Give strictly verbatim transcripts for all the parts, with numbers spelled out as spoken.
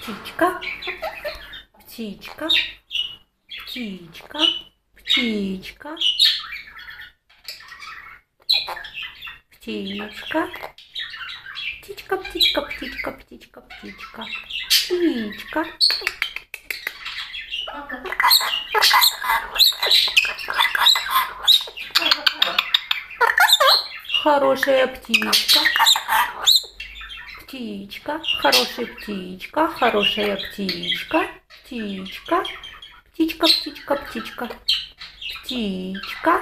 Птичка, птичка, птичка, птичка, птичка, птичка, птичка, птичка, птичка, птичка, птичка. Хорошая птичка. Птичка, хорошая птичка, хорошая птичка, птичка, птичка, птичка, птичка, птичка.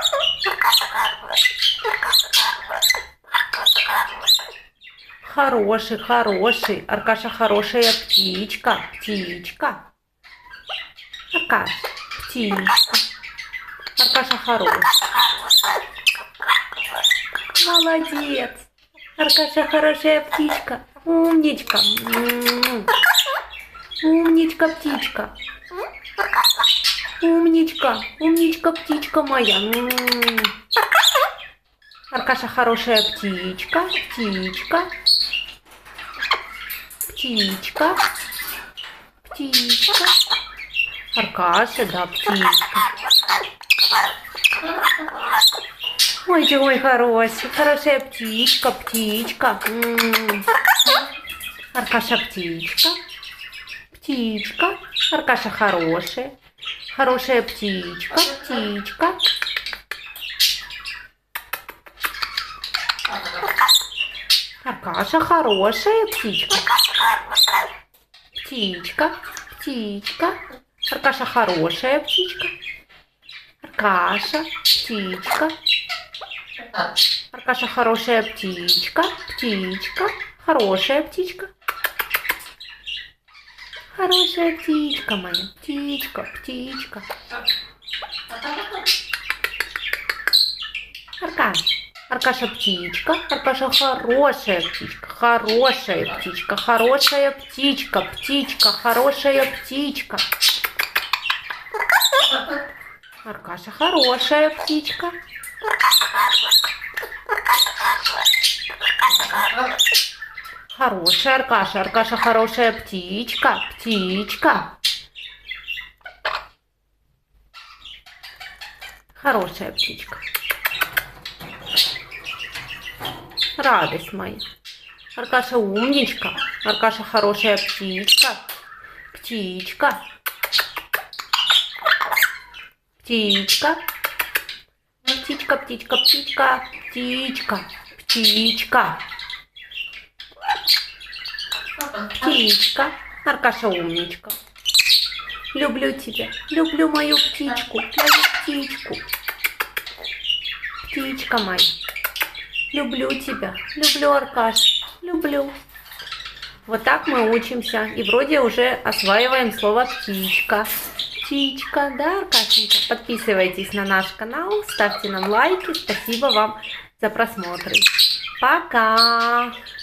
Хороший, хороший, Аркаша, хорошая птичка, птичка. Аркаша, птичка. Аркаша хороший. Молодец. Аркаша хорошая птичка. Умничка. Умничка птичка. Умничка. Умничка птичка моя. Аркаша хорошая птичка. Птичка. Птичка. Птичка. Аркаша, да, птичка. Ой, ты мой хороший, хорошая птичка, птичка. М-м-м. Аркаша птичка, птичка. Аркаша хорошая, хорошая птичка, птичка. Аркаша хорошая птичка, птичка, птичка. Аркаша хорошая птичка, Аркаша, птичка. Аркаша хорошая птичка, птичка, хорошая птичка. Хорошая птичка моя, птичка, птичка. Аркаша, Аркаша птичка, Аркаша хорошая птичка, хорошая птичка, хорошая птичка, птичка, хорошая птичка. Аркаша хорошая птичка. Хорошая Аркаша, Аркаша хорошая птичка, птичка. Хорошая птичка. Радость моя. Аркаша умничка, Аркаша хорошая птичка, птичка. Птичка. Птичка, птичка, птичка, птичка, птичка. Птичка. Аркаша умничка. Люблю тебя. Люблю мою птичку. Мою птичку. Птичка моя. Люблю тебя. Люблю, Аркаш. Люблю. Вот так мы учимся. И вроде уже осваиваем слово птичка. Птичка, да, Аркашенька? Подписывайтесь на наш канал, ставьте нам лайки. Спасибо вам за просмотры. Пока!